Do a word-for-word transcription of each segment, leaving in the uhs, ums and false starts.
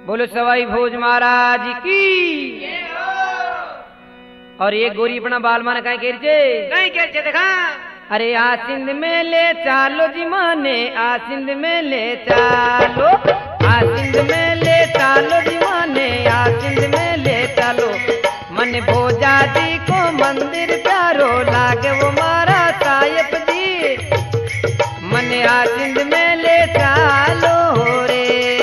बोलो सवाई भोज महाराज की। और ये गोरी अपना बाल माना कहीं केर जे नहीं केर जे देखा। अरे आ सिंध में ले चालो जी माने, आ सिंध में ले चालो, आ सिंध में ले चालो जी माने, आ सिंध में ले चालो। मन भोजा जी को मंदिर प्यारो लागे वो मारा सायप जी, मन आ सिंध में ले चालो रे।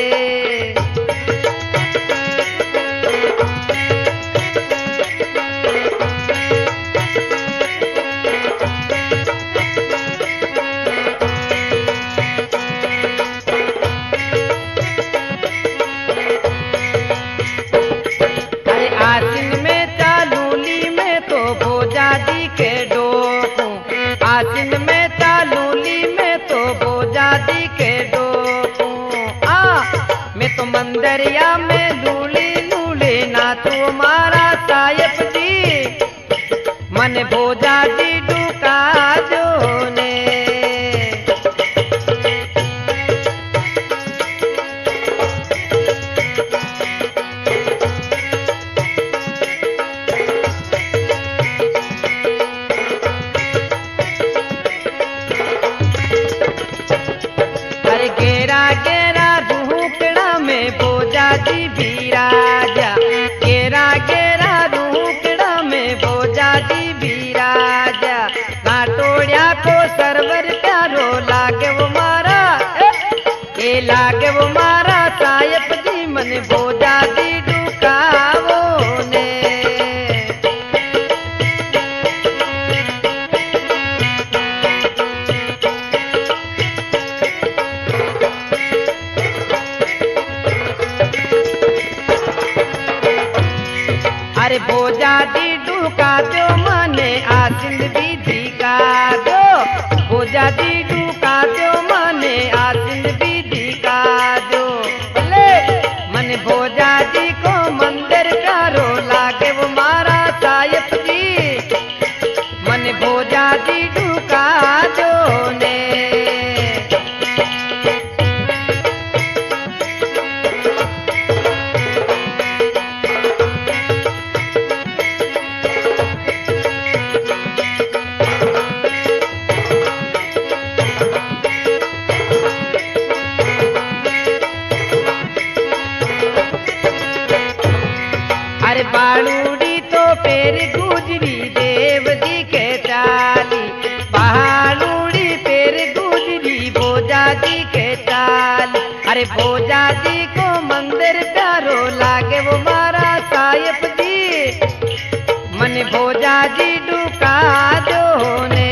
दरिया में लूली लूली ना तू मारा सायप जी, मन भोजा जी डूका जो ने। अरे गेरा गेरा रूकड़ा में भोजा जी भी राजा, गेरा गेरा रूकड़ा में भोजा जी भी राजा। काटोड़िया को सरवर प्यारो लागे वो मारा, ए लागे वो मारा सायप जी, मन भोजा जी डुकावो ने। अरे भोजा जी डूका दो माने आ सिंध भी धिका दो, भोजा जी डूका दो माने आ सिंध भी धिका दो। बोले मन भोजा जी को मंदिर प्यारो लागे वो मारा सायप जी, मन भोजा जी डूका दो ने। अरे बालूड़ी तो पेर गुजरी देव जी के चाली, बालूड़ी पेर गुजरी भोजा जी के चाली। अरे भोजा जी को मंदिर प्यारो लागे वो मारा सायप जी, मन भोजा जी डुका जो ने।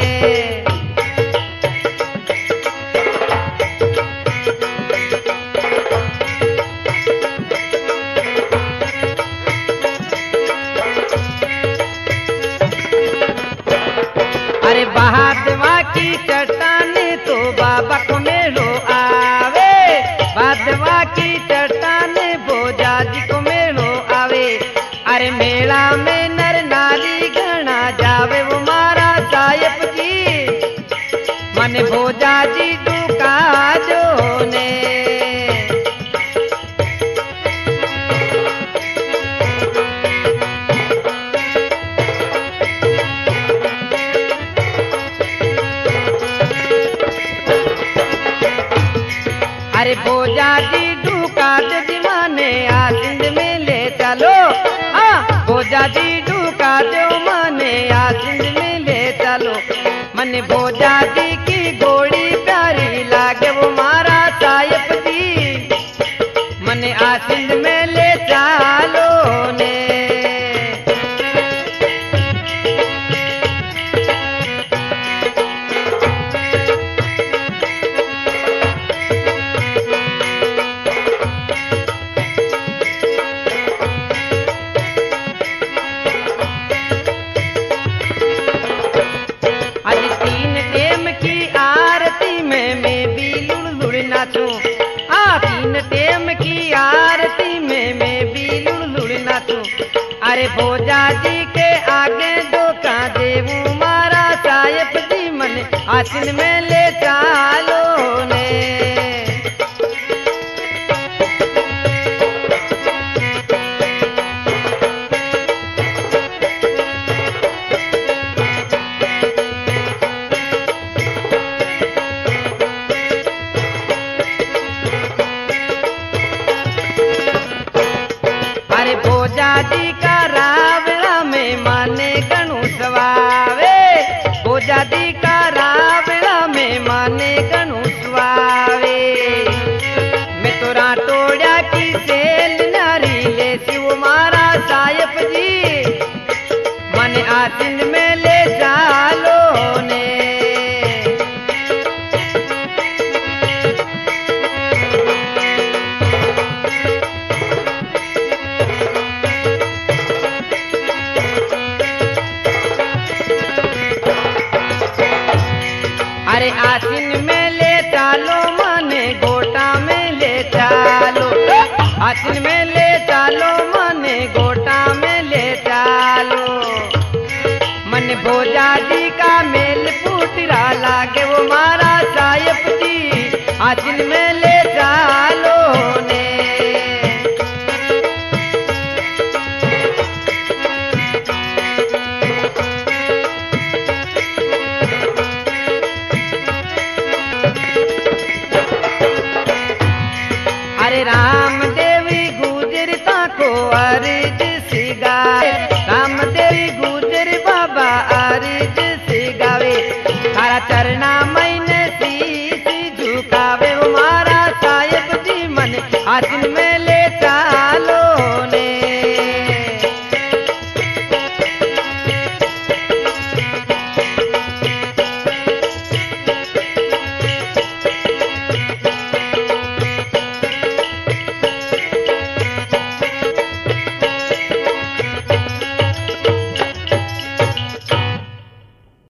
अरे बहादवा की चट्टान तो बाबा को मेलो आवे, बहादवा की चट्टान भोजा जी को मेलो आवे। अरे मेला में नर नारी गणा जावे वो मारा सायप जी, मन भोजा जी डुका जो ने। अरे भोजा जी डूका दे जी माने आ सिंध में ले चलो, हाँ भोजा जी डूका दे माने आ सिंध में ले चलो। मन भोजा जी की गोड़ी प्यारी लागे वो मारा सायप जी, मन आ सिंध में ले चलो ने। नाचूं आ तीन टेम की आरती में मैं भी लुड़ लुड़ नाचूं। अरे भोजा जी के आगे डोका देवू मारा सायप जी, मन आसिन में ले चालो ने। जी का रावड़ा में माने गणु सवावे बोजा जी का रावड़ा में माने गणु सवावे मैं तो राटोड़ा की सेल नारी ले शिव मारा सायप जी मन आसिन में ले चालो ने अरे आसिन में ले चालो माने गोटा में ले चालो आसिन में ले चालो माने गोटा में ले चालो मन भोजा जी का मेल फूटरा लागे वो मारा सायप जी आसिन में ले चालो ने अरे राम देवी गुजरता को अर्ज सिगावे राम देवी गुजर बाबा अर्ज सिगावे तारा चरना मैंने शीश झुकावे वो मारा साहिब जी मन आसिन